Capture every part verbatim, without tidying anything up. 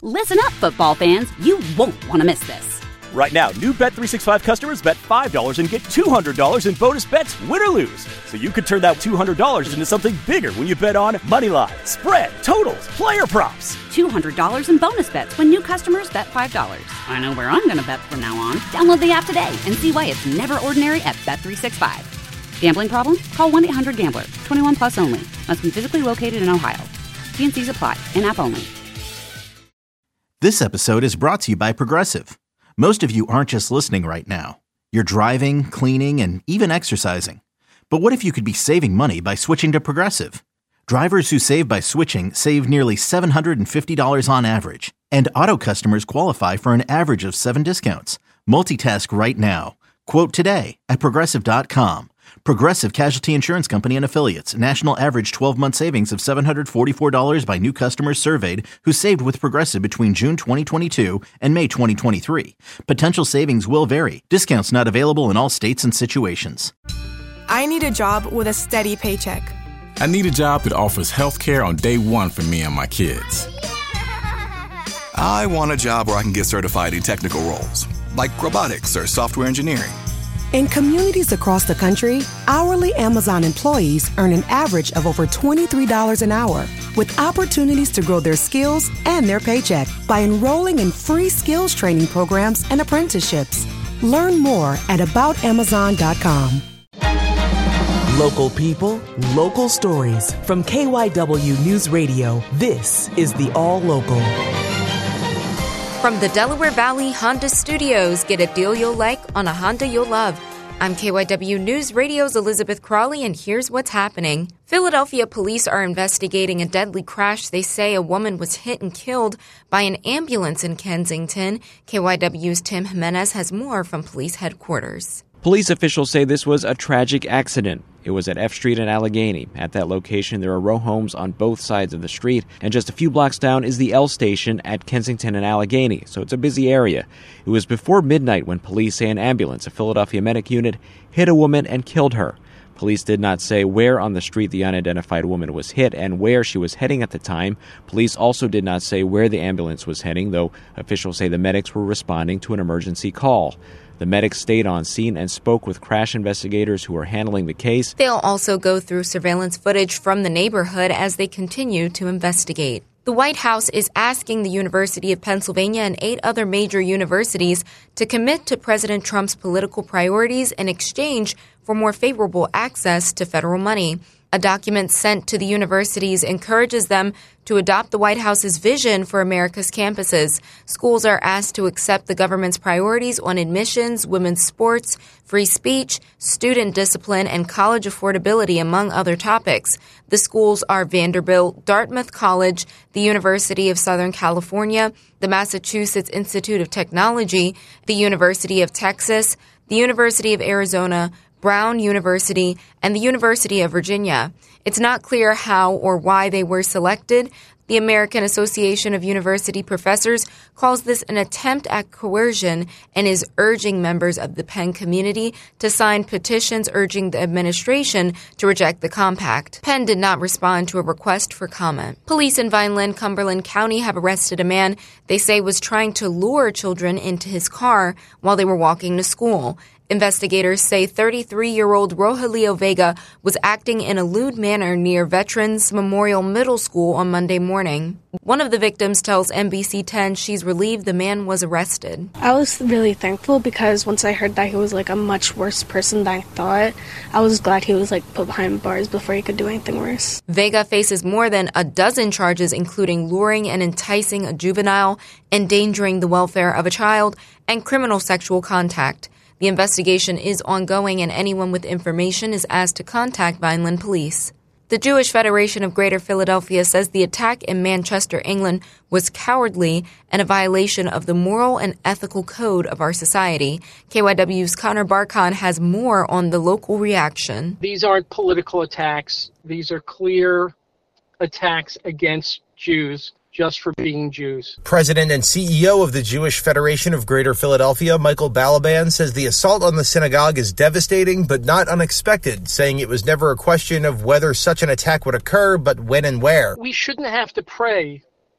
Listen up, football fans. You won't want to miss this. Right now, new Bet three sixty-five customers bet five dollars and get two hundred dollars in bonus bets, win or lose. So you could turn that two hundred dollars into something bigger when you bet on money line, spread, totals, player props. two hundred dollars in bonus bets when new customers bet five dollars. I know where I'm going to bet from now on. Download the app today and see why it's never ordinary at Bet three sixty-five. Gambling problem? Call one eight hundred gambler. twenty-one plus only. Must be physically located in Ohio. T and C's apply. In-app only. This episode is brought to you by Progressive. Most of you aren't just listening right now. You're driving, cleaning, and even exercising. But what if you could be saving money by switching to Progressive? Drivers who save by switching save nearly seven hundred fifty dollars on average. And auto customers qualify for an average of seven discounts. Multitask right now. Quote today at Progressive dot com. Progressive Casualty Insurance Company and Affiliates. National average twelve-month savings of seven hundred forty-four dollars by new customers surveyed who saved with Progressive between June twenty twenty-two and May twenty twenty-three. Potential savings will vary. Discounts not available in all states and situations. I need a job with a steady paycheck. I need a job that offers health care on day one for me and my kids. I want a job where I can get certified in technical roles, like robotics or software engineering. In communities across the country, hourly Amazon employees earn an average of over twenty-three dollars an hour, with opportunities to grow their skills and their paycheck by enrolling in free skills training programs and apprenticeships. Learn more at about amazon dot com. Local people, local stories. From K Y W News Radio, this is the All Local. From the Delaware Valley Honda Studios, get a deal you'll like on a Honda you'll love. I'm K Y W News Radio's Elizabeth Crawley, and here's what's happening. Philadelphia police are investigating a deadly crash. They say a woman was hit and killed by an ambulance in Kensington. K Y W's Tim Jimenez has more from police headquarters. Police officials say this was a tragic accident. It was at F Street in Allegheny. At that location, there are row homes on both sides of the street, and just a few blocks down is the L station at Kensington and Allegheny, so it's a busy area. It was before midnight when police say an ambulance, a Philadelphia medic unit, hit a woman and killed her. Police did not say where on the street the unidentified woman was hit and where she was heading at the time. Police also did not say where the ambulance was heading, though officials say the medics were responding to an emergency call. The medics stayed on scene and spoke with crash investigators who are handling the case. They'll also go through surveillance footage from the neighborhood as they continue to investigate. The White House is asking the University of Pennsylvania and eight other major universities to commit to President Trump's political priorities in exchange for more favorable access to federal money. A document sent to the universities encourages them to adopt the White House's vision for America's campuses. Schools are asked to accept the government's priorities on admissions, women's sports, free speech, student discipline, and college affordability, among other topics. The schools are Vanderbilt, Dartmouth College, the University of Southern California, the Massachusetts Institute of Technology, the University of Texas, the University of Arizona, Brown University, and the University of Virginia. It's not clear how or why they were selected. The American Association of University Professors calls this an attempt at coercion and is urging members of the Penn community to sign petitions urging the administration to reject the compact. Penn did not respond to a request for comment. Police in Vineland, Cumberland County have arrested a man they say was trying to lure children into his car while they were walking to school. Investigators say thirty-three-year-old Rogelio Vega was acting in a lewd manner near Veterans Memorial Middle School on Monday morning. One of the victims tells N B C ten she's relieved the man was arrested. I was really thankful because once I heard that he was like a much worse person than I thought, I was glad he was like put behind bars before he could do anything worse. Vega faces more than a dozen charges, including luring and enticing a juvenile, endangering the welfare of a child, and criminal sexual contact. The investigation is ongoing, and anyone with information is asked to contact Vineland Police. The Jewish Federation of Greater Philadelphia says the attack in Manchester, England, was cowardly and a violation of the moral and ethical code of our society. K Y W's Connor Barkon has more on the local reaction. These aren't political attacks. These are clear attacks against Jews, just for being Jews. President and C E O of the Jewish Federation of Greater Philadelphia, Michael Balaban, says the assault on the synagogue is devastating but not unexpected, saying it was never a question of whether such an attack would occur, but when and where. We shouldn't have to pray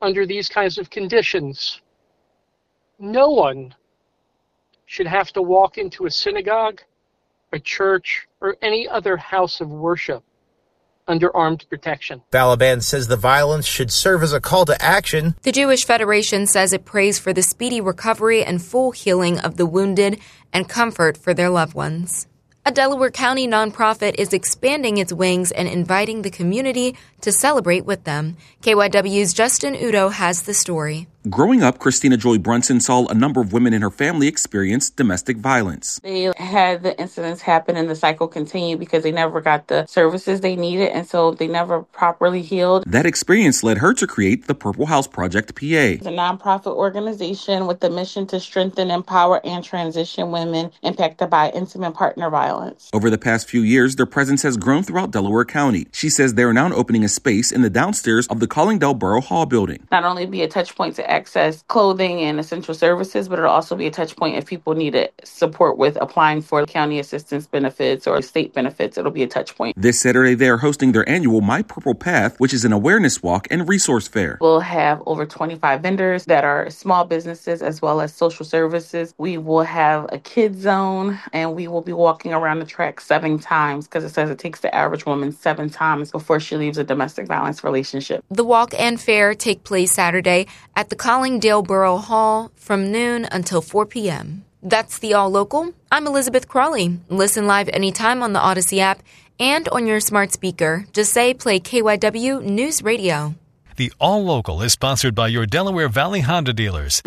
under these kinds of conditions, no one should have to walk into a synagogue, a church, or any other house of worship under armed protection. Balaban says the violence should serve as a call to action. The Jewish Federation says it prays for the speedy recovery and full healing of the wounded and comfort for their loved ones. A Delaware County nonprofit is expanding its wings and inviting the community to celebrate with them. K Y W's Justin Udo has the story. Growing up, Christina Joy Brunson saw a number of women in her family experience domestic violence. They had the incidents happen and the cycle continued because they never got the services they needed, and so they never properly healed. That experience led her to create the Purple House Project P A. It's a nonprofit organization with the mission to strengthen, empower, and transition women impacted by intimate partner violence. Over the past few years, their presence has grown throughout Delaware County. She says they are now opening a space in the downstairs of the Collingdale Borough Hall building. Not only be a touch point to access clothing and essential services, but it'll also be a touch point if people need support with applying for county assistance benefits or state benefits. It'll be a touch point. This Saturday, they are hosting their annual My Purple Path, which is an awareness walk and resource fair. We'll have over twenty-five vendors that are small businesses as well as social services. We will have a kids zone, and we will be walking around the track seven times because it says it takes the average woman seven times before she leaves a domestic violence relationship. The walk and fair take place Saturday at the Collingdale Borough Hall from noon until four p.m. That's the All Local. I'm Elizabeth Crawley. Listen live anytime on the Odyssey app and on your smart speaker. Just say play K Y W News Radio. The All Local is sponsored by your Delaware Valley Honda dealers.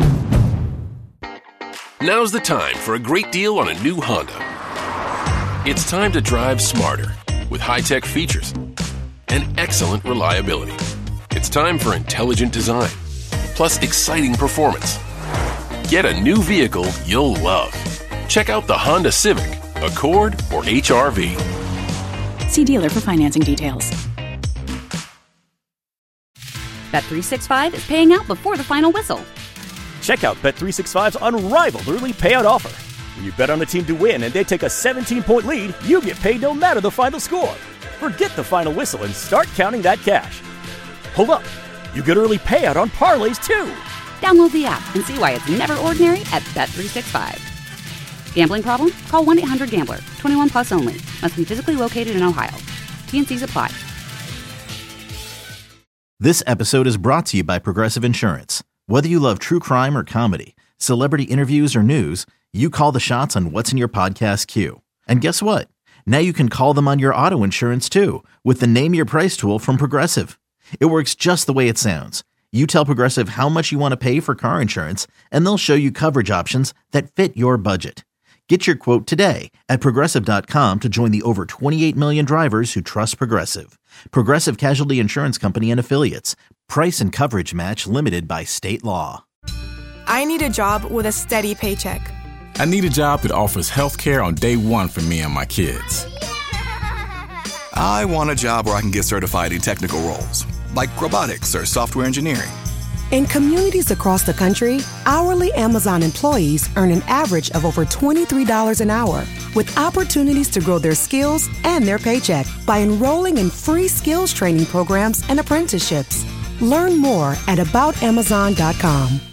Now's the time for a great deal on a new Honda. It's time to drive smarter with high-tech features and excellent reliability. It's time for intelligent design, plus exciting performance. Get a new vehicle you'll love. Check out the Honda Civic, Accord, or H R V. See dealer for financing details. Bet three sixty-five is paying out before the final whistle. Check out Bet three sixty-five's unrivaled early payout offer. When you bet on a team to win and they take a seventeen-point lead, you get paid no matter the final score. Forget the final whistle and start counting that cash. Hold up. You get early payout on parlays, too. Download the app and see why it's never ordinary at Bet three sixty-five. Gambling problem? Call one eight hundred gambler. twenty-one plus only. Must be physically located in Ohio. T and C's apply. This episode is brought to you by Progressive Insurance. Whether you love true crime or comedy, celebrity interviews or news, you call the shots on what's in your podcast queue. And guess what? Now you can call them on your auto insurance too with the Name Your Price tool from Progressive. It works just the way it sounds. You tell Progressive how much you want to pay for car insurance, and they'll show you coverage options that fit your budget. Get your quote today at Progressive dot com to join the over twenty-eight million drivers who trust Progressive. Progressive Casualty Insurance Company and Affiliates. Price and coverage match limited by state law. I need a job with a steady paycheck. I need a job that offers health care on day one for me and my kids. I want a job where I can get certified in technical roles, like robotics or software engineering. In communities across the country, hourly Amazon employees earn an average of over twenty-three dollars an hour, with opportunities to grow their skills and their paycheck by enrolling in free skills training programs and apprenticeships. Learn more at about amazon dot com.